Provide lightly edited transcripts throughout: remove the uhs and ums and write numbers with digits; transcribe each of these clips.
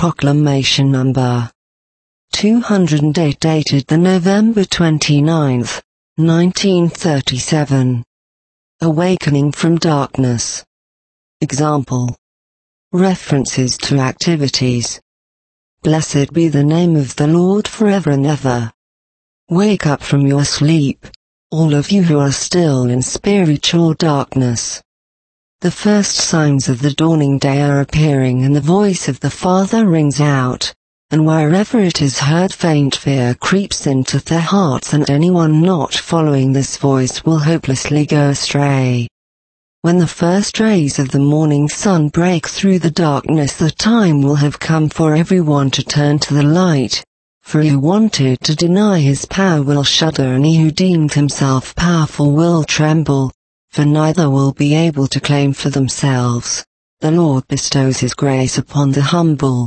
Proclamation Number 208 dated the November 29, 1937. Awakening from Darkness. Example. References to activities. Blessed be the name of the Lord forever and ever. Wake up from your sleep, all of you who are still in spiritual darkness. The first signs of the dawning day are appearing and the voice of the Father rings out, and wherever it is heard faint fear creeps into their hearts, and anyone not following this voice will hopelessly go astray. When the first rays of the morning sun break through the darkness, the time will have come for everyone to turn to the light, for he who wanted to deny his power will shudder, and he who deemed himself powerful will tremble, for neither will be able to claim for themselves. The Lord bestows his grace upon the humble.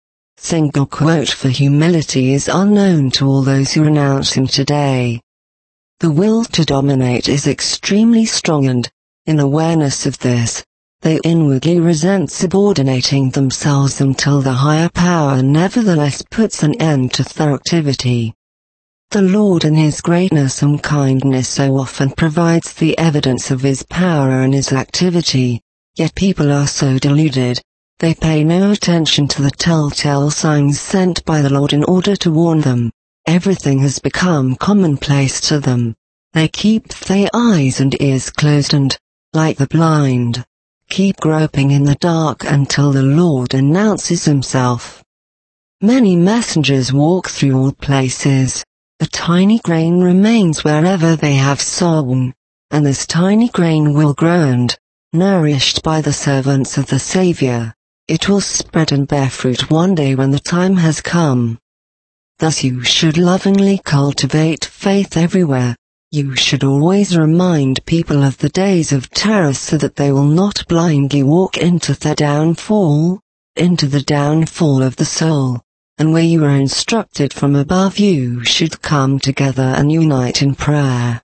Single quote for humility is unknown to all those who renounce him today. The will to dominate is extremely strong, and, in awareness of this, they inwardly resent subordinating themselves until the higher power nevertheless puts an end to their activity. The Lord in his greatness and kindness so often provides the evidence of his power and his activity, yet people are so deluded, they pay no attention to the telltale signs sent by the Lord in order to warn them. Everything has become commonplace to them. They keep their eyes and ears closed and, like the blind, keep groping in the dark until the Lord announces himself. Many messengers walk through all places. A tiny grain remains wherever they have sown, and this tiny grain will grow, and, nourished by the servants of the Savior, it will spread and bear fruit one day when the time has come. Thus you should lovingly cultivate faith everywhere. You should always remind people of the days of terror so that they will not blindly walk into their downfall, into the downfall of the soul. And where you are instructed from above, you should come together and unite in prayer.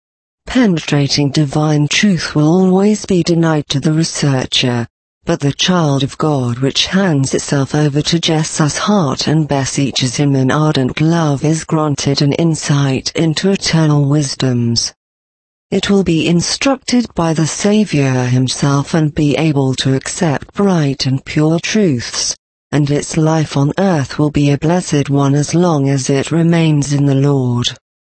Penetrating divine truth will always be denied to the researcher, but the child of God which hands itself over to Jesus' heart and beseeches him in ardent love is granted an insight into eternal wisdoms. It will be instructed by the Savior himself and be able to accept bright and pure truths, and its life on earth will be a blessed one as long as it remains in the Lord.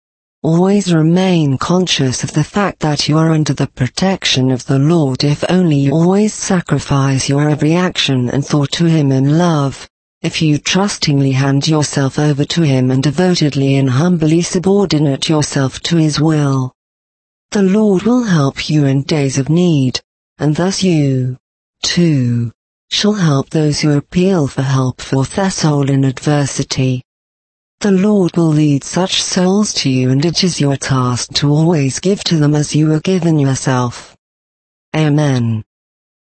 Always remain conscious of the fact that you are under the protection of the Lord if only you always sacrifice your every action and thought to him in love, if you trustingly hand yourself over to him and devotedly and humbly subordinate yourself to his will. The Lord will help you in days of need, and thus you, too, shall help those who appeal for help for their soul in adversity. The Lord will lead such souls to you, and it is your task to always give to them as you are given yourself. Amen.